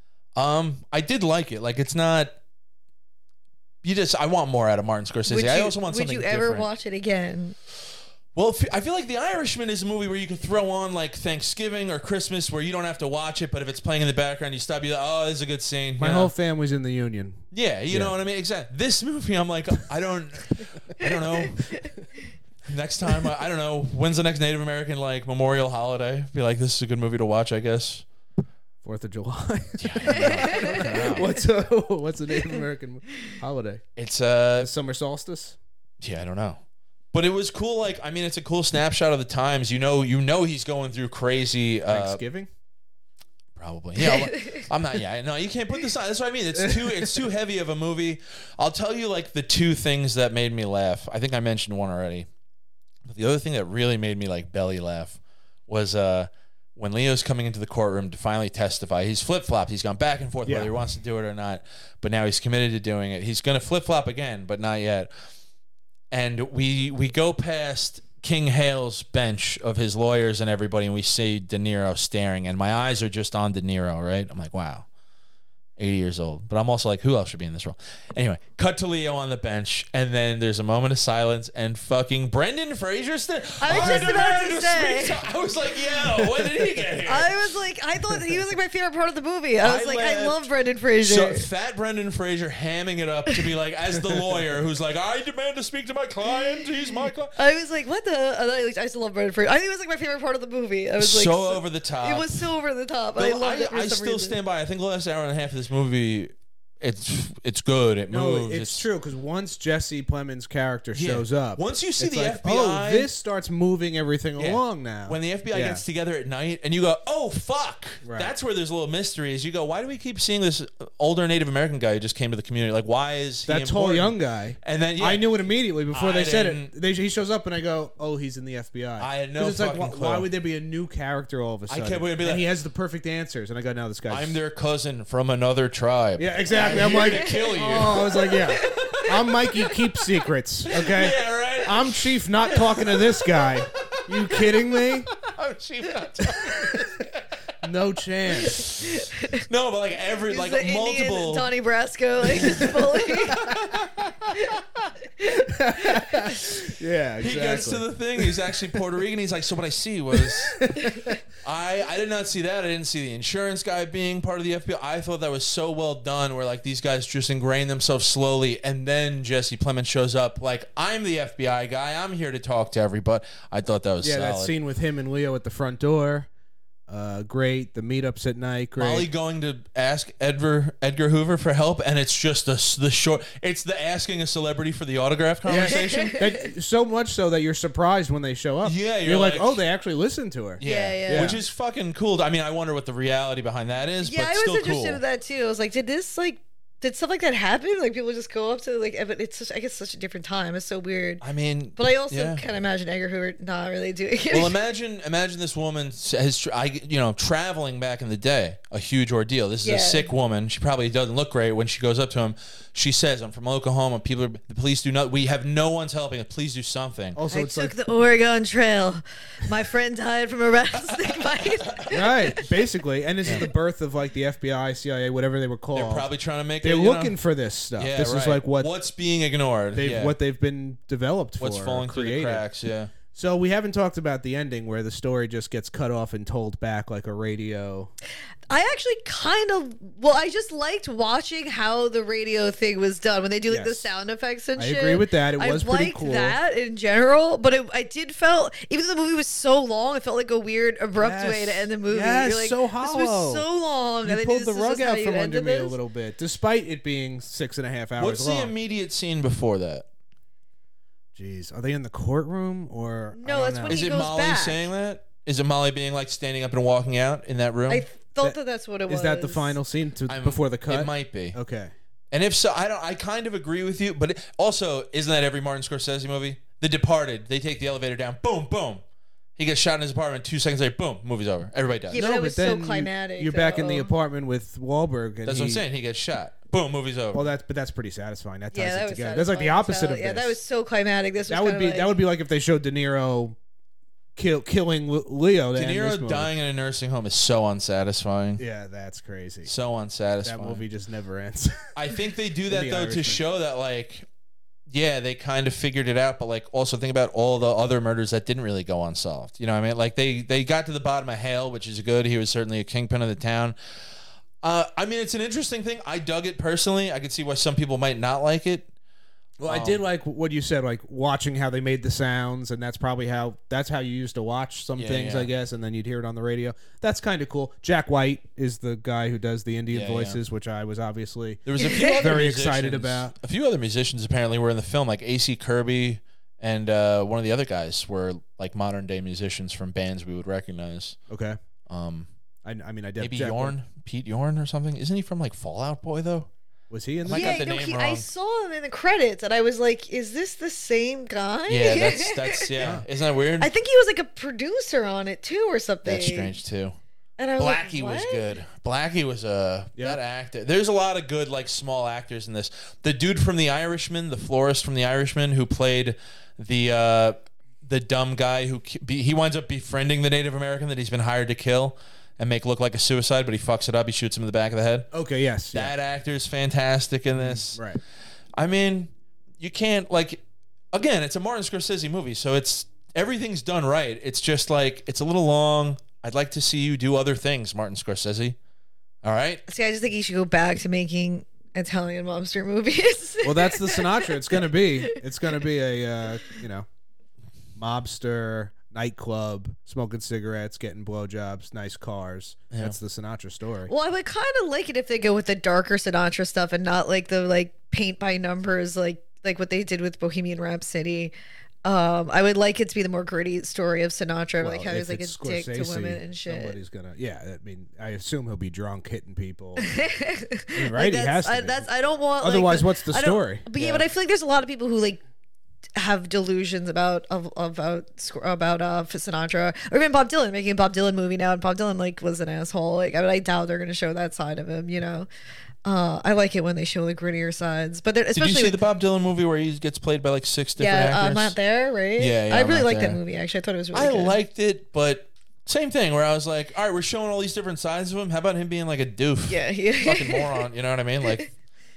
I did like it. Like it's not I want more out of Martin Scorsese. I also want something different. Would you ever watch it again? Well, I feel like The Irishman is a movie where you could throw on like Thanksgiving or Christmas where you don't have to watch it, but if it's playing in the background, you stop, you're like, oh, this is a good scene. My whole family's in the Union. Yeah, you know what I mean? Exactly. This movie, I'm like, I don't know. Next time, I don't know. When's the next Native American like memorial holiday? Be like, this is a good movie to watch, I guess. 4th of July. I don't know. What's a Native American holiday? It's The summer solstice? Yeah, I don't know. But it was cool. Like, I mean, it's a cool snapshot of the times. You know, he's going through crazy. Thanksgiving. Probably. Yeah, I'm not. Yeah, no, you can't put this on. That's what I mean. It's too heavy of a movie. I'll tell you like the two things that made me laugh. I think I mentioned one already. But the other thing that really made me like belly laugh was when Leo's coming into the courtroom to finally testify. He's flip-flopped. He's gone back and forth whether he wants to do it or not. But now he's committed to doing it. He's going to flip-flop again, but not yet. And we go past King Hale's bench of his lawyers and everybody, and we see De Niro staring, and my eyes are just on De Niro, right? I'm like, wow, 80 years old. But I'm also like, who else should be in this role? Anyway, cut to Leo on the bench, and then there's a moment of silence, and fucking Brendan Fraser's there. I was just about to say. I was like, yo, when did he get here? I was like, I thought he was like my favorite part of the movie. I was like, I laughed. love Brendan Fraser. So fat Brendan Fraser hamming it up to be like, as the lawyer who's like, I demand to speak to my client. He's my client. I was like, what the? I still love Brendan Fraser. I think it was like my favorite part of the movie. I was like, so over the top. It was so over the top. I loved it for I some still reason. stand by. I think the last hour and a half of this movie, it's good. It moves. No, it's true because once Jesse Plemons' character shows up, once you see it's the like, FBI, oh, this starts moving everything along now. When the FBI gets together at night, and you go, oh fuck, Right. that's where there's a little mystery. Is you go, why do we keep seeing this older Native American guy who just came to the community? Like, why is he that tall important? young guy? And then I knew it immediately before I they said didn't- it. He shows up and I go, "Oh, he's in the FBI." I had no 'Cause it's like, fucking why clue. would there be a new character all of a sudden? kept waiting to be and like- he has the perfect answers, and I go, "No, this guy's." I'm their cousin from another tribe. Yeah, exactly. I'm like, kill you. Oh, I was like, yeah. I'm Mikey Keep Secrets. Okay. Yeah, right. I'm Chief. Not talking to this guy. You kidding me? I'm chief. No chance. No, but like every He's like the multiple. Indian Donnie Brasco, like just fully. Yeah, exactly. He gets to the thing. He's actually Puerto Rican. He's like, so what I see was, I did not see that. I didn't see the insurance guy being part of the FBI. I thought that was so well done, where like these guys just ingrain themselves slowly, and then Jesse Plemons shows up like, I'm the FBI guy. I'm here to talk to everybody. I thought that was Yeah, solid. that scene with him and Leo at the front door. Great. The meetups at night. Great. Molly going to ask Edgar Hoover for help, and it's just the short. It's the asking a celebrity for the autograph conversation. So much so that you're surprised when they show up. Yeah, you're like, like- oh, they actually listened to her. Yeah. Which is fucking cool. I mean, I wonder what the reality behind that is, Yeah, but I was still interested cool. in that too. I was like, did stuff like that happen? Like people just go up to like, but it's I guess such a different time. It's so weird. I mean, But I also yeah. kind of imagine Edgar Hoover not really doing it. Well, imagine this woman traveling back in the day, a huge ordeal. This is a sick woman. She probably doesn't look great when she goes up to him. She says, "I'm from Oklahoma. The police do not. We have no one's helping us. Please do something." Also, I it's took like the Oregon Trail. My friend died from a rattlesnake bite. right, basically, and this is the birth of like the FBI, CIA, whatever they were called. They're probably trying to make. They're it, looking for this stuff. Yeah, this is right. like what's being ignored. what they've been developed for. What's falling through the created. cracks? Yeah. So we haven't talked about the ending where the story just gets cut off and told back like a radio. I actually I just liked watching how the radio thing was done when they do like the Yes. sound effects and I shit. agree with that. It was I pretty liked cool. that in general, but I did felt, even though the movie was so long, it felt like a weird, abrupt Yes. way to end the movie. Yes, You're like, so this hollow. was so long. You and pulled this the is rug just how out you from under ended me a this? little bit, despite it being 6.5 hours What's long. the immediate scene before that? Jeez, are they in the courtroom or? No, I don't that's know. when Is he it goes Molly back. saying that? Is it Molly being like standing up and walking out in that room? I thought that's what it was. Is that the final scene before the cut? It might be. Okay. And if so, I kind of agree with you. But also, isn't that every Martin Scorsese movie? The Departed. They take the elevator down. Boom, boom. He gets shot in his apartment. 2 seconds later, boom, movie's over. Everybody dies. Yeah, but No, that was but so then climatic. You're back in the though. apartment with Wahlberg, and That's what I'm saying. He gets shot. Boom, movie's over. Well, that's pretty satisfying. That ties Yeah, it that was together. That's like the satisfying as opposite hell. of this. Yeah, that was so climatic. This was that would be kinda that would be like if they showed De Niro killing Leo. De Niro dying in a nursing home is so unsatisfying. Yeah, that's crazy. So unsatisfying. That movie just never ends. I think they do that The though to Irishman. show that like, yeah, they kind of figured it out, but like also think about all the other murders that didn't really go unsolved. You know what I mean? Like they got to the bottom of Hale, which is good. He was certainly a kingpin of the town. I mean, it's an interesting thing. I dug it personally. I could see why some people might not like it. Well, I did like what you said, like watching how they made the sounds, and that's probably how you used to watch some things, yeah. I guess, and then you'd hear it on the radio. That's kind of cool. Jack White is the guy who does the Indian Yeah, voices, which I was obviously There was a few other very musicians- excited about. A few other musicians apparently were in the film, like A.C. Kirby and one of the other guys were like modern day musicians from bands we would recognize. Okay. Um, I mean, I did. maybe Yorn, Pete Yorn or something. Isn't he from like Fall Out Boy though? Was he in I the? got the no, name I wrong. saw him in the credits, and I was like, "Is this the same guy?" Yeah, that's yeah. Isn't that weird? I think he was like a producer on it too, or something. That's strange too. And I was Blackie like, was "What?" good. Blackie was Yeah. that actor. There's a lot of good like small actors in this. The dude from The Irishman, the florist from The Irishman, who played the dumb guy who he winds up befriending the Native American that he's been hired to kill and make look like a suicide, but he fucks it up. He shoots him in the back of the head. Okay. Yes. That actor's fantastic in this. Right. I mean, you can't like. Again, it's a Martin Scorsese movie, so it's everything's done right. It's just like it's a little long. I'd like to see you do other things, Martin Scorsese. All right. See, I just think he should go back to making Italian mobster movies. Well, that's the Sinatra. It's gonna be. It's gonna be a mobster nightclub, smoking cigarettes, getting blowjobs, nice cars. Yeah. That's the Sinatra story. Well, I would kind of like it if they go with the darker Sinatra stuff and not like the like paint by numbers like what they did with Bohemian Rhapsody. I would like it to be the more gritty story of Sinatra, like how if he's like a it's dick to Scorsese, women and shit. Somebody's gonna. Yeah. I mean, I assume he'll be drunk, hitting people. I mean, Like, right? He has to. Be. I don't want. Otherwise, like, what's the I don't- story? But yeah, but I feel like there's a lot of people who like have delusions about Sinatra, or even Bob Dylan, making a Bob Dylan movie now, and Bob Dylan like was an asshole. Like I doubt they're gonna show that side of him. You know, I like it when they show the grittier sides. But Did especially you see the Bob Dylan movie where he gets played by like 6 different yeah, actors? I'm Not There, right? Yeah, I I'm really Not liked that There. movie. Actually, I thought it was really I good. liked it, but same thing where I was like, all right, we're showing all these different sides of him. How about him being like a doof? Yeah, Fucking moron. You know what I mean? Like,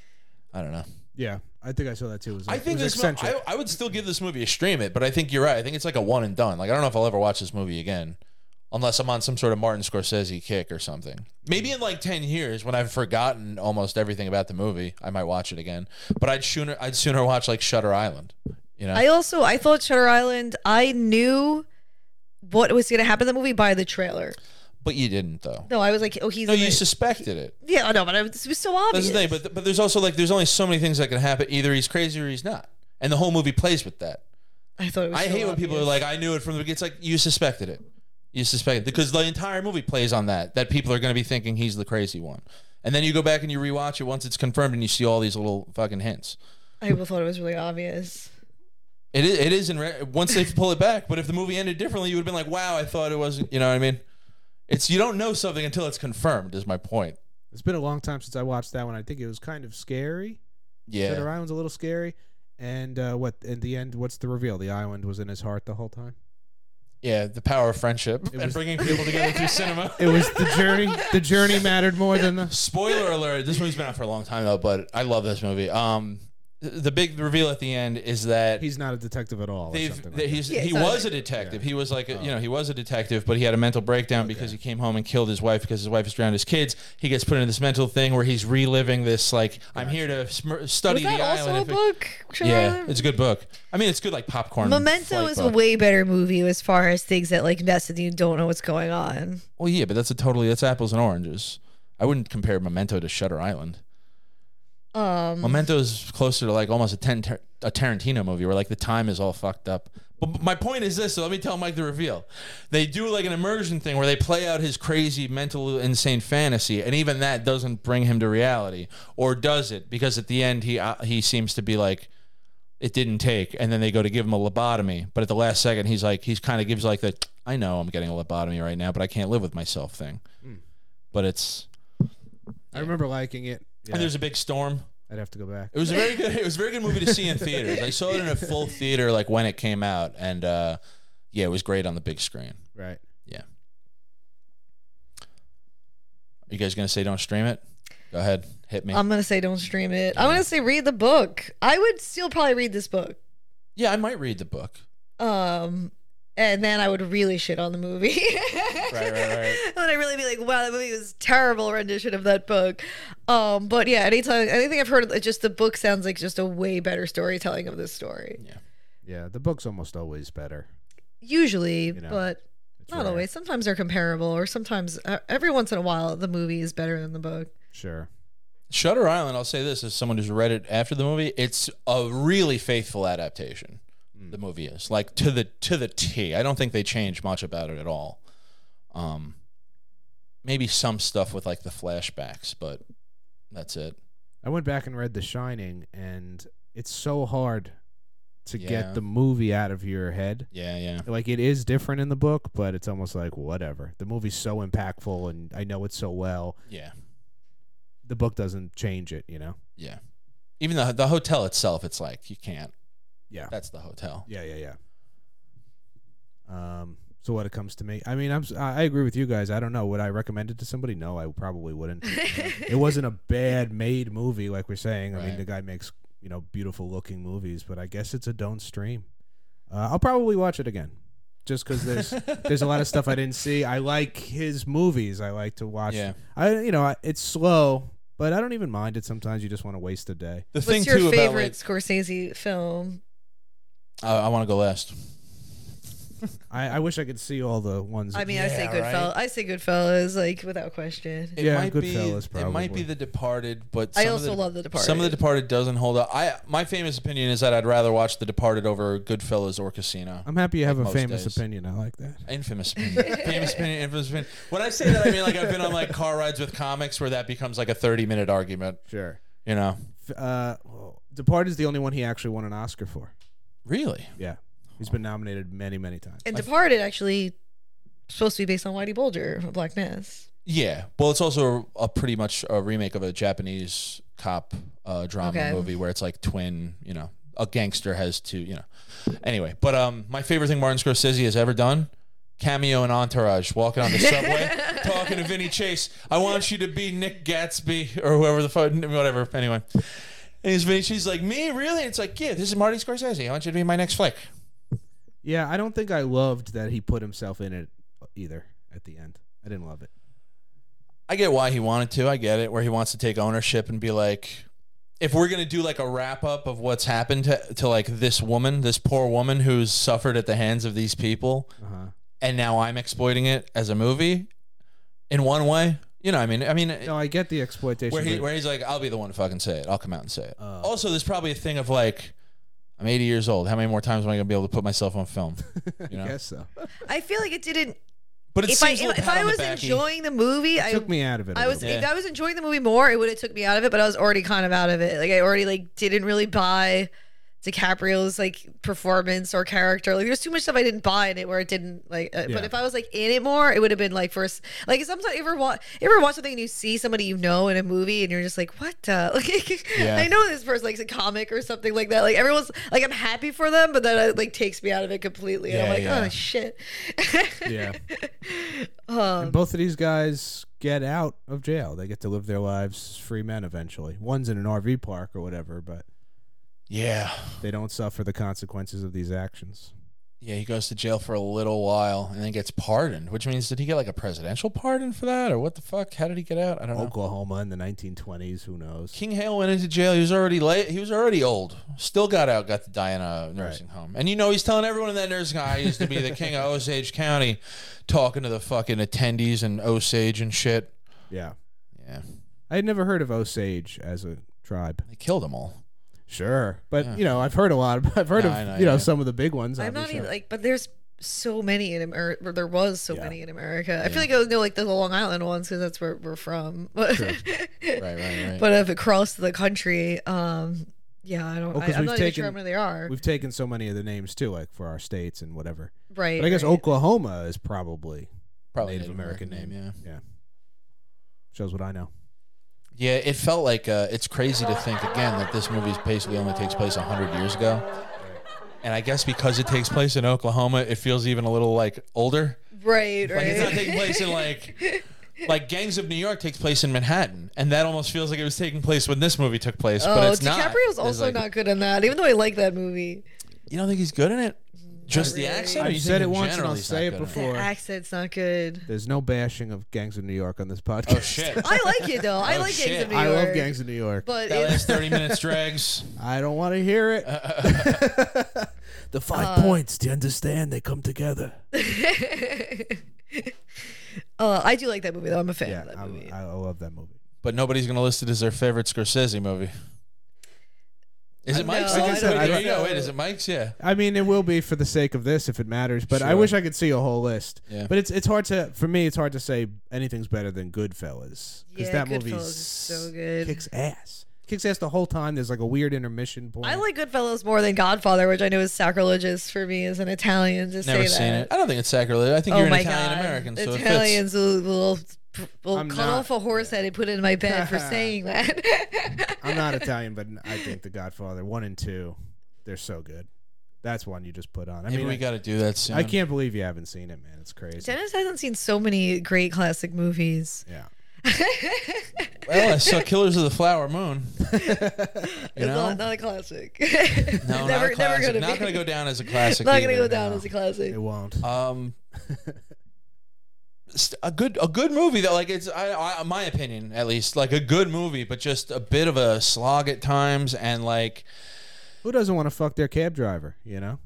I don't know. Yeah, I think I saw that too. It was, I think it was this eccentric. I would still give this movie a stream it, but I think you're right. I think it's like a one and done. Like I don't know if I'll ever watch this movie again, unless I'm on some sort of Martin Scorsese kick or something. Maybe in like 10 years when I've forgotten almost everything about the movie, I might watch it again. But I'd sooner watch like Shutter Island. You know? I thought Shutter Island. I knew what was going to happen in the movie by the trailer. But you didn't though. No, I was like, oh, he's No, in you it. suspected it. Yeah, I know, but it was so obvious. That's the thing. But there's also like there's only so many things that can happen. Either he's crazy or he's not, and the whole movie plays with that. I thought it was. I so hate when people are obvious. like, I knew it from the beginning. It's like you suspected it. You suspected because the entire movie plays on that people are going to be thinking he's the crazy one, and then you go back and you rewatch it once it's confirmed and you see all these little fucking hints. I thought it was really obvious. It is once they pull it back. But if the movie ended differently, you would have been like, wow, I thought it wasn't. You know what I mean? It's you don't know something until it's confirmed. Is my point. It's been a long time since I watched that one. I think it was kind of scary. Shutter Yeah. Island's a little scary. And what in the end? What's the reveal? The island was in his heart the whole time. Yeah, the power of friendship and was- bringing people together through cinema. It was the journey. The journey mattered more than the. Spoiler alert: this movie's been out for a long time though, but I love this movie. The big reveal at the end is that He's not a detective at all. Or something like that. Yeah, he so- was a detective. He was like he was a detective, but he had a mental breakdown because he came home and killed his wife because his wife has drowned his kids. He gets put into this mental thing where he's reliving this like I'm here to study Was that the also island. a book? Shutter Yeah, Island? it's a good book. I mean, it's good like popcorn. Memento flight is a book. way better movie as far as things that like mess with you and don't know what's going on. Well, yeah, but that's apples and oranges. I wouldn't compare Memento to Shutter Island. Memento is closer to like almost a Tarantino movie where like the time is all fucked up. But my point is this, so let me tell Mike the reveal. They do like an immersion thing where they play out his crazy, mental, insane fantasy, and even that doesn't bring him to reality. Or does it? Because at the end, he seems to be like, it didn't take, and then they go to give him a lobotomy. But at the last second, he's kind of gives like the, I know I'm getting a lobotomy right now, but I can't live with myself thing. But it's... I remember liking it. Yeah, And there's a big storm. I'd have to go back. It was a very good movie to see in theaters. I saw it in a full theater like when it came out, and yeah, it was great on the big screen. Right. Yeah. Are you guys gonna say don't stream it? Go ahead, hit me. I'm gonna say don't stream it. I'm gonna say read the book. I would still probably read this book. Yeah, I might read the book. And then I would really shit on the movie. Right. And then I'd really be like, wow, that movie was a terrible rendition of that book. But yeah, anything I've heard, just the book sounds like just a way better storytelling of this story. Yeah. Yeah, the book's almost always better. Usually, know, but It's not rare. always. Sometimes they're comparable, or sometimes every once in a while the movie is better than the book. Sure. Shutter Island. I'll say this as someone who's read it after the movie. It's a really faithful adaptation. The movie is like to the T. I don't think they changed much about it at all. Maybe some stuff with like the flashbacks, but that's it. I went back and read The Shining, and it's so hard to Yeah. get the movie out of your head. Yeah. Like, it is different in the book, but it's almost like whatever. The movie's so impactful, and I know it so well. Yeah. The book doesn't change it, you know? Yeah. Even the hotel itself, it's like you can't. Yeah. That's the hotel. Yeah. So when it comes to me, I mean, I agree with you guys. I don't know. Would I recommend it to somebody? No, I probably wouldn't. It wasn't a bad made movie, like we're saying. I mean, Right. the guy makes, beautiful looking movies, but I guess it's a don't stream. I'll probably watch it again, just because there's a lot of stuff I didn't see. I like his movies. I like to watch. Yeah. It's slow, but I don't even mind it. Sometimes you just want to waste a day. The thing What's your too favorite about Scorsese film? I want to go last. I wish I could see all the ones. I mean, I say Yeah, Goodfellas. right? I say Goodfellas, like without question. It Yeah, might be. Goodfellas, It might probably. be The Departed, but I some of also love The Departed. Some of The Departed doesn't hold up. My famous opinion is that I'd rather watch The Departed over Goodfellas or Casino. I'm happy you have Like a most famous days. opinion. I like that. Infamous opinion. Famous opinion. Infamous opinion. When I say that, I mean like I've been on like car rides with comics where that becomes like a 30-minute argument. Sure. You know. Departed is the only one he actually won an Oscar for. Really? Yeah. He's been nominated many, many times. And Departed actually supposed to be based on Whitey Bulger, Black Mass. Yeah. Well, it's also a pretty much a remake of a Japanese cop drama Okay. movie where it's like twin. A gangster has two. Anyway, but my favorite thing Martin Scorsese has ever done. Cameo in Entourage, walking on the subway, talking to Vinny Chase. I want you to be Nick Gatsby or whoever the fuck, whatever. Anyway, and he's Vinny Chase like, me, really? And it's like, yeah, this is Marty Scorsese. I want you to be my next flick. Yeah, I don't think I loved that he put himself in it either at the end. I didn't love it. I get why he wanted to. I get it, where he wants to take ownership and be like, if we're gonna do like a wrap up of what's happened to like this woman, this poor woman who's suffered at the hands of these people, and now I'm exploiting it as a movie, in one way. I mean, No, I get the exploitation. where he's like, I'll be the one to fucking say it. I'll come out and say it. Also, there's probably a thing of like, I'm 80 years old. How many more times am I gonna be able to put myself on film? I guess so. I feel like it didn't. But it If seems a little if pat I on the was backy. enjoying the movie, It took me out of it. I was bit. if I was enjoying the movie more, it would have took me out of it. But I was already kind of out of it. Like I already didn't really buy DiCaprio's performance or character. Like there's too much stuff I didn't buy in it where it didn't But if I was in it more, it would have been sometimes you ever watch something and you see somebody in a movie and you're just like, what? Yeah. I know this person a comic or something like that. Like everyone's I'm happy for them, but then it takes me out of it completely. And I'm like, Yeah. oh shit. Yeah. And both of these guys get out of jail. They get to live their lives as free men eventually. One's in an RV park or whatever, but Yeah. they don't suffer the consequences of these actions. Yeah, he goes to jail for a little while and then gets pardoned, which means did he get a presidential pardon for that or what the fuck? How did he get out? I don't know. Oklahoma in the 1920s, who knows? King Hale went into jail. He was already late. He was already old. Still got out. Got to die in a nursing home. And he's telling everyone in that nursing home, I used to be the king of Osage County, talking to the fucking attendees in Osage and shit. Yeah. Yeah, I had never heard of Osage as a tribe. they killed them all. Sure. But, Yeah. I've heard a lot. I've heard No, of, I know, yeah. some of the big ones. I'm not obviously. even but there's so many in America. There was so Yeah. many in America. I feel like I would know the Long Island ones because that's where we're from. But Right. but if across the country, yeah, I don't. Well, 'cause I'm we've not even taken- sure how many they are. We've taken so many of the names, too, for our states and whatever. Right. But I guess right. Oklahoma is probably Probably Native American name. Yeah. Shows what I know. Yeah, it felt like it's crazy to think again that this movie basically only takes place 100 years ago. And I guess because it takes place in Oklahoma, it feels even a little older. Right. Like it's not Right. taking place in like Gangs of New York takes place in Manhattan, and that almost feels like it was taking place when this movie took place, but Oh, it's not. DiCaprio's It's also not good in that, even though I like that movie. You don't think he's good in it? Just the really. accent? Or I've you said think it in once and general I'll he's say not it good in before. The accent's not good. There's no bashing of Gangs of New York on this podcast. Oh shit! I like it though. I Oh, like shit. Gangs of New I York. love Gangs of New York. But That it, last 30 minutes drags. I don't want to hear it. The 5 points, do you understand? They come together. I do like that movie though. I'm a fan Yeah, of that movie. I love that movie. But nobody's gonna list it as their favorite Scorsese movie. Is it Mike's? No, Like I said, I there don't you go. know. Wait, is it Mike's? Yeah. I mean, it will be for the sake of this if it matters, but I Sure. wish I could see a whole list. Yeah. But it's hard to, for me, it's hard to say anything's better than Goodfellas. Yeah, that Goodfellas movie is so good. kicks ass. Kicks ass the whole time. There's like a weird intermission point. I like Goodfellas more than Godfather, which I know is sacrilegious for me as an Italian to Never say seen that. it. I don't think it's sacrilege. I think Oh you're an my Italian God. American, so Italians will I'm cut not. off a horse head and put it in my bed for saying that. I'm not Italian, but I think The Godfather 1 and 2, they're so good. That's one you just put on. I Maybe mean, we got to do that soon. I can't believe you haven't seen it, man. It's crazy. Dennis hasn't seen so many great classic movies. Yeah. Well, I saw Killers of the Flower Moon. It's know? not a classic. No, never, not a classic. gonna Not be. going to go down as a classic. Not gonna either, go down no. as a classic. It won't. A good movie though. Like it's my opinion at least, like a good movie, but just a bit of a slog at times, and like Who doesn't want to fuck their cab driver, you know?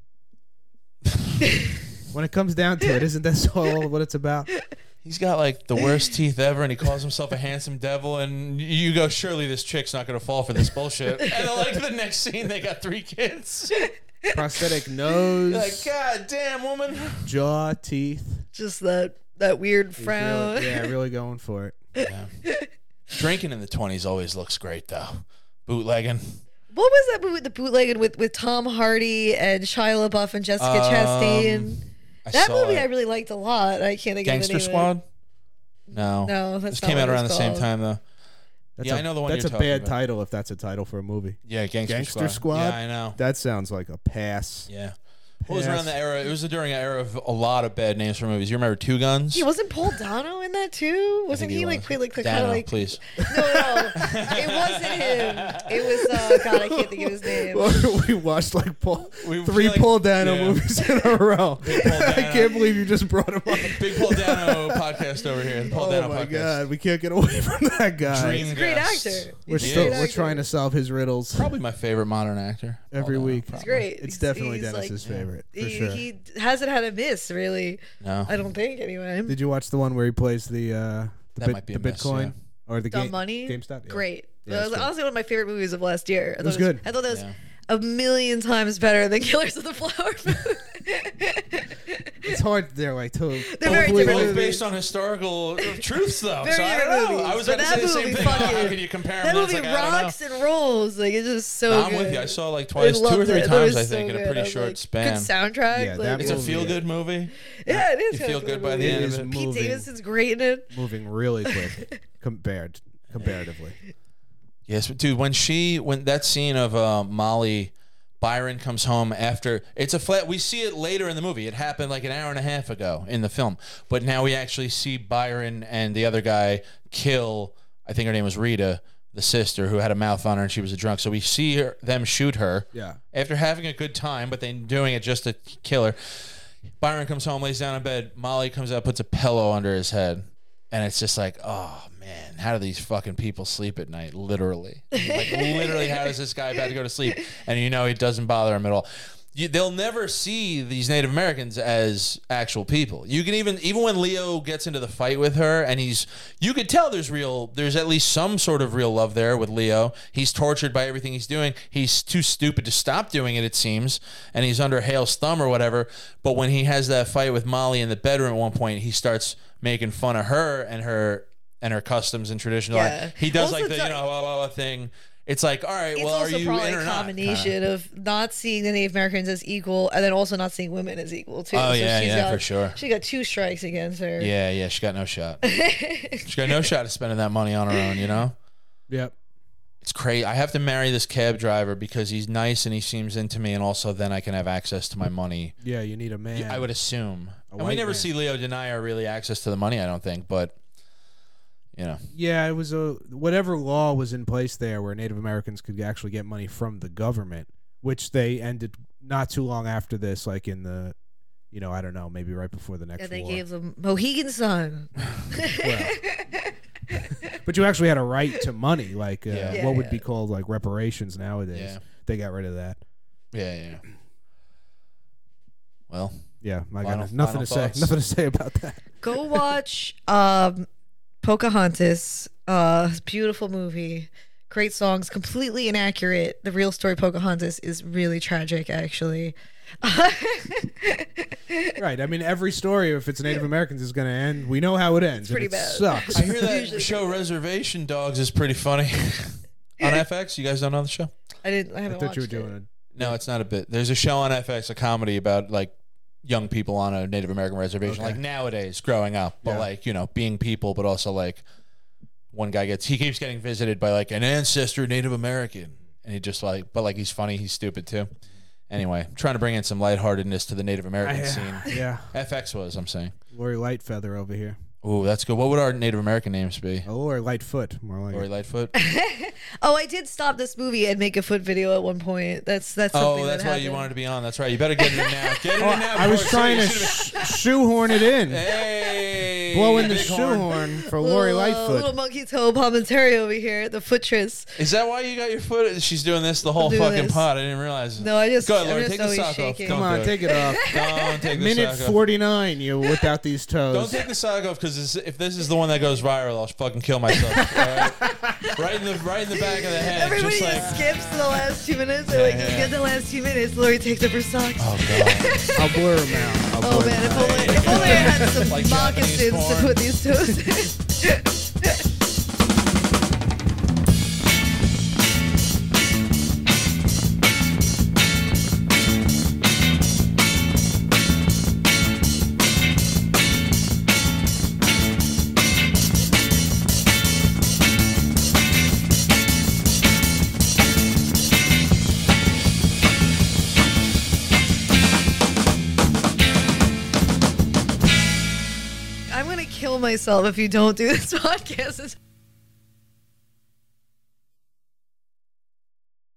When it comes down to it, isn't that all what it's about? he's got like the worst teeth ever, and he calls himself a handsome devil, and you go, surely this chick's not gonna fall for this bullshit. And then, like the next scene, they got 3 kids. Prosthetic nose, You're like, God damn, woman. jaw, teeth. Just that weird He's frown. really going for it. Yeah. Drinking in the 20s always looks great though. Bootlegging. What was that movie, the bootlegging with Tom Hardy and Shia LaBeouf and Jessica Chastain? I That saw movie it. I really liked a lot. I can't think of the Gangster name Squad. No, No, that's this not came what out it around the was same called. time though. Yeah, I know the one That's you're a talking bad about. title if that's a title for a movie. Yeah, Gangster Squad? Yeah, I know. That sounds like a pass. Yeah. What was Pass. around the era? It was during an era of a lot of bad names for movies. You remember Two Guns? Yeah, wasn't Paul Dano in that too? Wasn't he like was. played like the kind Dano, of like please. No, it wasn't him. It was God, I can't think of his name. We watched like We 3 feel like- Paul Dano yeah. movies in a row. Paul I Dano. can't believe you just brought him up. Big Paul Dano podcast over here. The Paul Oh Dano my podcast. god, we can't get away from that guy. Dream He's a great guest. actor. We're He's a still great we're actor. trying to solve his riddles Probably my favorite modern actor. every Paul Dano, week. He's probably. great. It's He's- definitely he's Dennis's like, favorite for he, sure. he hasn't had a miss really. No. I don't think anyway. Did you watch the one where he plays the That might be a miss, Bitcoin or the The game Money? GameStop? Yeah. Great. Yeah, that it's was good. honestly one of my favorite movies of last year. I was thought good. I thought that was Yeah. a million times better than Killers of the Flower Moon. It's hard. They're like two. They're very totally different Both movies. based on historical truths, though. Very So I different don't know. movies. I was But about to that say the same movie thing. How fucking- could you compare That them? It's movie like, I don't know. rocks and rolls. Like it's just so No, I'm good. with you. I saw it like twice, loved 2 or 3 it. I thought it times, was I so think, in a good. pretty I was short like, span. Good soundtrack. Yeah, like, that It's a movie, feel-good movie. yeah, it is. You kinda feel a good by the movie. end It of is it. Pete moving, Davidson's great in it. moving really quick comparatively. Yes, but dude, when that scene of Molly Byron comes home after it's a flat. We see it later in the movie. It happened like an hour and a half ago in the film, but now we actually see Byron and the other guy kill. I think her name was Rita, the sister who had a mouth on her and she was a drunk. So we see them shoot her. Yeah. After having a good time, but then doing it just to kill her. Byron comes home, lays down in bed. Molly comes out, puts a pillow under his head, and it's just like, oh man, how do these fucking people sleep at night? Literally, like literally, how does this guy about to go to sleep? And you know it doesn't bother him at all. They'll never see these Native Americans as actual people. You can even when Leo gets into the fight with her, and you could tell there's at least some sort of real love there with Leo. He's tortured by everything he's doing. He's too stupid to stop doing it seems, and he's under Hale's thumb or whatever. But when he has that fight with Molly in the bedroom at one point, he starts making fun of her and her customs and traditions. Yeah. Like, he does Also, like the it's blah, blah, blah thing. It's like, all right, It's well, are also you probably in a or not? combination of not seeing the Native Americans as equal and then also not seeing women as equal too. Oh, yeah, she's yeah, got, for sure. She got 2 strikes against her. Yeah, she got no shot. She got no shot at spending that money on her own, you know? Yep. It's crazy. I have to marry this cab driver because he's nice and he seems into me, and also then I can have access to my money. Yeah, you need a man. I would assume. And we white never man. see Leo deny her really access to the money, I don't think, but, you know. Yeah, it was whatever law was in place there where Native Americans could actually get money from the government, which they ended not too long after this, like in the, I don't know, maybe right before the next And they war. gave them Mohegan Sun. Well, but you actually had a right to money, like Yeah. what would Yeah. be called like reparations nowadays. Yeah. They got rid of that. Yeah. Well, Yeah, I Final- got nothing final to say. thoughts? Nothing to say about that. Go watch Pocahontas. Beautiful movie. great songs, completely inaccurate. The real story, Pocahontas, is really tragic, actually. Right. I mean, every story, if it's Native Americans, is going to end. We know how it ends. pretty and it bad. Sucks. I hear that Usually show Reservation Dogs is pretty funny on FX. You guys don't know the show? I I haven't thought you were watched doing it. it. No, it's not a bit. There's a show on FX, a comedy about like young people on a Native American reservation, Okay. like nowadays growing up, but Yeah. like, you know, being people, but also like one guy he keeps getting visited by like an ancestor Native American, and he just like, but like he's funny, he's stupid too. Anyway, I'm trying to bring in some lightheartedness to the Native American scene. Yeah. FX was, I'm saying. Lori Lightfeather over here. Ooh, that's good. What would our Native American names be? Oh, Lori Lightfoot. More like Lori it. Lightfoot. Oh, I did stop this movie and make a foot video at one point. That's something Oh, that's that why you happened. wanted to be on. That's right. You better get it in now. Get it in now. I was before trying to should've shoehorn it in. been- Hey. Blow in the big horn. shoehorn for Lori Little Lightfoot. monkey toe palmentary over here, the footress. Is that why you got your foot? She's doing this the whole doing fucking this. pod. I didn't realize. No, I just, Go ahead, I'm Lori. just Take the always sock off. shaking. Don't Come on, do it. take it off. Don't take the Minute sock off. 49, you whip out these toes. Don't take the sock off because if this is the one that goes viral, I'll fucking kill myself. All right? right in the back of the head. Everybody just just like, skips to the last 2 minutes. They're like, just yeah. get the last 2 minutes. Lori takes up her socks. oh god. I'll blur them out. I'll Oh blur man, 'em if out. only I had some Like Japanese moccasins to porn. put these toes in. I'm gonna kill myself if you don't do this podcast.